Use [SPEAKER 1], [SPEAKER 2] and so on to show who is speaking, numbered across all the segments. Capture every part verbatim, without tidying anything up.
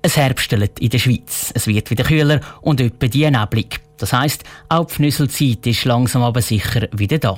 [SPEAKER 1] Es herbstelt in der Schweiz. Es wird wieder kühler und etwa die neblig. Das heisst, auch die Pfnüsselzeit ist langsam aber sicher wieder da.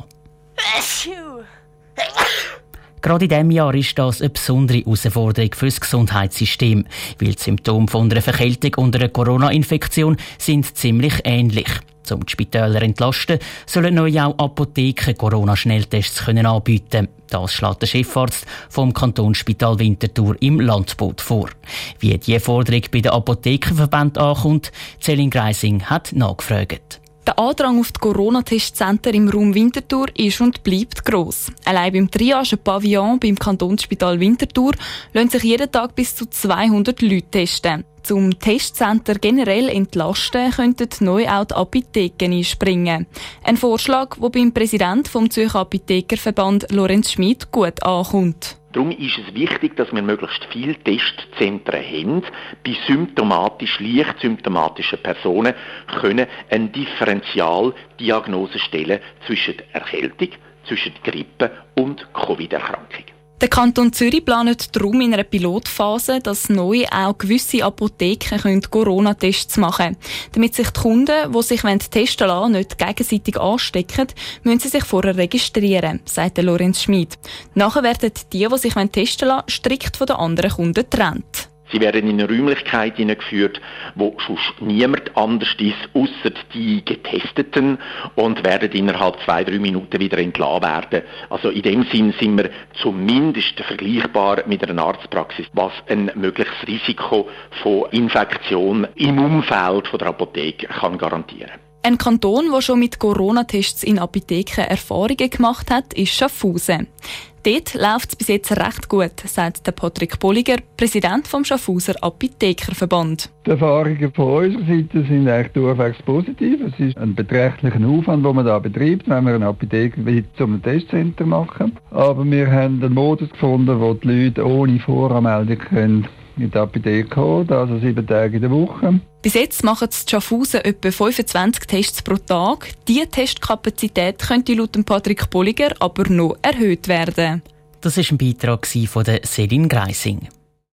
[SPEAKER 1] Gerade in diesem Jahr ist das eine besondere Herausforderung für das Gesundheitssystem, weil die Symptome von einer Verkältung und einer Corona-Infektion sind ziemlich ähnlich. Um die Spitäler zu entlasten, sollen neu auch Apotheken Corona-Schnelltests anbieten können. Das schlägt der Chefarzt vom Kantonsspital Winterthur im Landboot vor. Wie diese Forderung bei den Apothekerverbänden ankommt, Céline Greising hat nachgefragt.
[SPEAKER 2] Der Andrang auf die Corona-Testzentren im Raum Winterthur ist und bleibt gross. Allein beim Triage Pavillon beim Kantonsspital Winterthur lassen sich jeden Tag bis zu zweihundert Leute testen. Zum Testcenter generell entlasten könnten neu auch die Apotheken einspringen. Ein Vorschlag, der beim Präsidenten vom Zürcher Apothekerverband Lorenz Schmid gut ankommt.
[SPEAKER 3] Darum ist es wichtig, dass wir möglichst viele Testzentren haben. Bei symptomatisch, leicht symptomatischen Personen können eine Differentialdiagnose stellen zwischen Erkältung, zwischen Grippe und Covid-Erkrankung.
[SPEAKER 2] Der Kanton Zürich plant darum in einer Pilotphase, dass neu auch gewisse Apotheken Corona-Tests machen können. Damit sich die Kunden, die sich testen lassen, nicht gegenseitig anstecken, müssen sie sich vorher registrieren, sagt Lorenz Schmid. Nachher werden die, die sich testen lassen, strikt von den anderen Kunden getrennt.
[SPEAKER 3] Sie werden in eine Räumlichkeit hineingeführt, wo sonst niemand anders ist, ausser die Getesteten, und werden innerhalb zwei, drei Minuten wieder entlassen werden. Also in dem Sinn sind wir zumindest vergleichbar mit einer Arztpraxis, was ein mögliches Risiko von Infektion im Umfeld der Apotheke kann garantieren.
[SPEAKER 2] Ein Kanton, der schon mit Corona-Tests in Apotheken Erfahrungen gemacht hat, ist Schaffhausen. Dort läuft es bis jetzt recht gut, sagt der Patrick Bolliger, Präsident vom Schaffhauser Apothekerverband.
[SPEAKER 4] Die Erfahrungen von unserer Seite sind eigentlich durchwegs positiv. Es ist ein beträchtlicher Aufwand, den man da betreibt, wenn wir eine Apotheke zum Testcenter machen. Aber wir haben einen Modus gefunden, wo die Leute ohne Voranmeldung können in die Apotheke kommen, also sieben Tage in der Woche.
[SPEAKER 2] Bis jetzt machen die Schaffhausen etwa fünfundzwanzig Tests pro Tag. Diese Testkapazität könnte laut Patrick Bolliger aber noch erhöht werden.
[SPEAKER 1] Das war ein Beitrag von Céline Greising.